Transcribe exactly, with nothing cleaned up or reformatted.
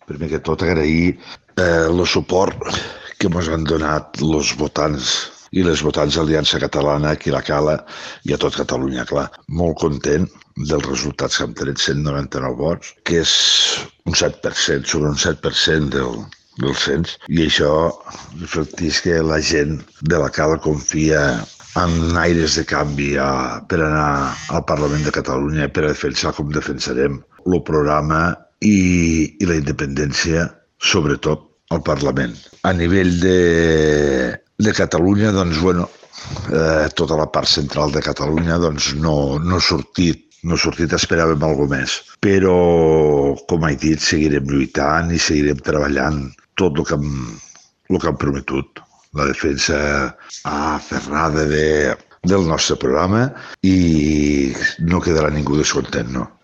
primer que tot agrair eh, el suport que ens han donat els votants i les votants d'Aliança Catalana aquí a la Cala i a tot Catalunya, clar. Molt content dels resultats que hem tret, cent noranta-nou vots, que és un set per cent, sobre un set per cent del, del cens, i això reflecteix que la gent de la Cala confia en aires de canvi a, per anar al Parlament de Catalunya per a defensar com defensarem el programa i, i la independència, sobretot al Parlament. A nivell de, de Catalunya, doncs, bueno, eh, tota la part central de Catalunya doncs, no, no ha sortit, no ha sortit, esperàvem alguna més. Però, com he dit, seguirem lluitant i seguirem treballant tot el que hem, el que hem prometut. La defensa aferrada de, del nostre programa i no quedarà ningú descontent, no.